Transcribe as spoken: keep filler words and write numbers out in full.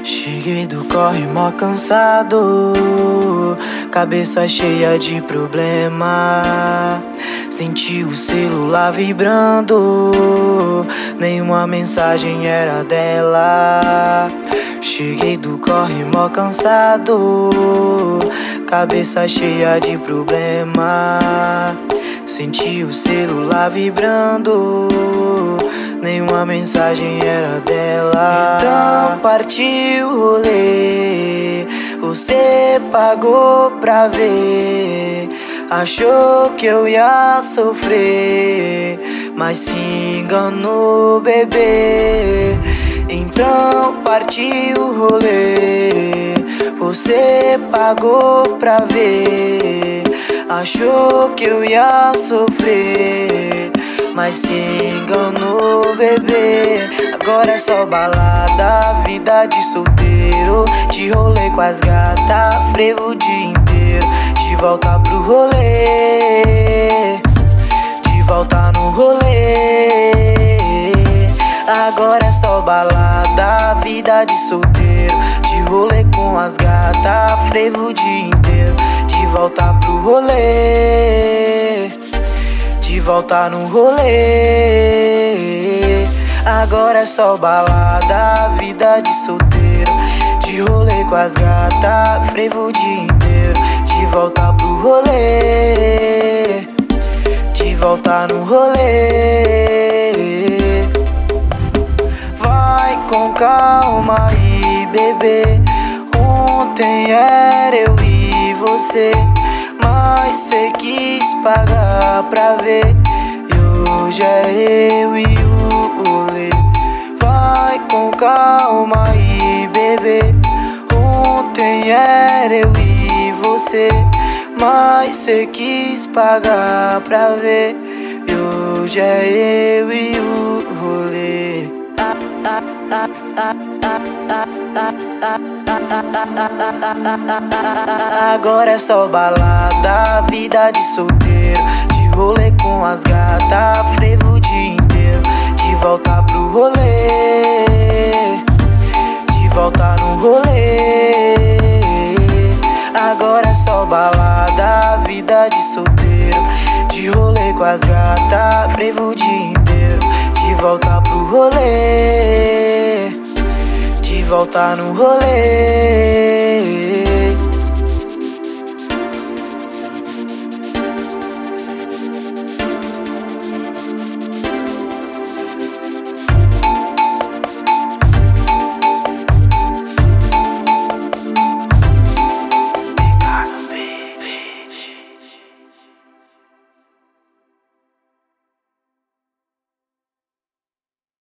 Cheguei do corre mó cansado, cabeça cheia de problema. Senti o celular vibrando, nenhuma mensagem era dela. Cheguei do corre mó cansado, cabeça cheia de problema. Senti o celular vibrando, nenhuma mensagem era dela. Então partiu o rolê, você pagou pra ver. Achou que eu ia sofrer, mas se enganou, bebê. Então partiu o rolê, você pagou pra ver. Achou que eu ia sofrer, mas se enganou, bebê. Agora é só balada, vida de solteiro, de rolê com as gatas, frevo o dia inteiro. De volta pro rolê, de volta no rolê. Agora é só balada, vida de solteiro, de rolê com as gatas, frevo o dia inteiro. De volta pro rolê, de volta no rolê. Agora é só balada, vida de solteiro, de rolê com as gatas, frevo o dia inteiro. De volta pro rolê, de volta no rolê. Vai com calma aí, bebê. Ontem era eu e você, mas cê quis pagar pra ver. E hoje é eu e o rolê. Vai com calma aí, bebê. Ontem era eu e você, mas cê quis pagar pra ver. E hoje é eu e o rolê. Agora é só balada, vida de solteiro, de rolê com as gatas, frevo o dia inteiro. De volta pro rolê, de volta no rolê. Agora é só balada, vida de solteiro, de rolê com as gatas, frevo o dia inteiro. De volta pro rolê, de volta no rolê.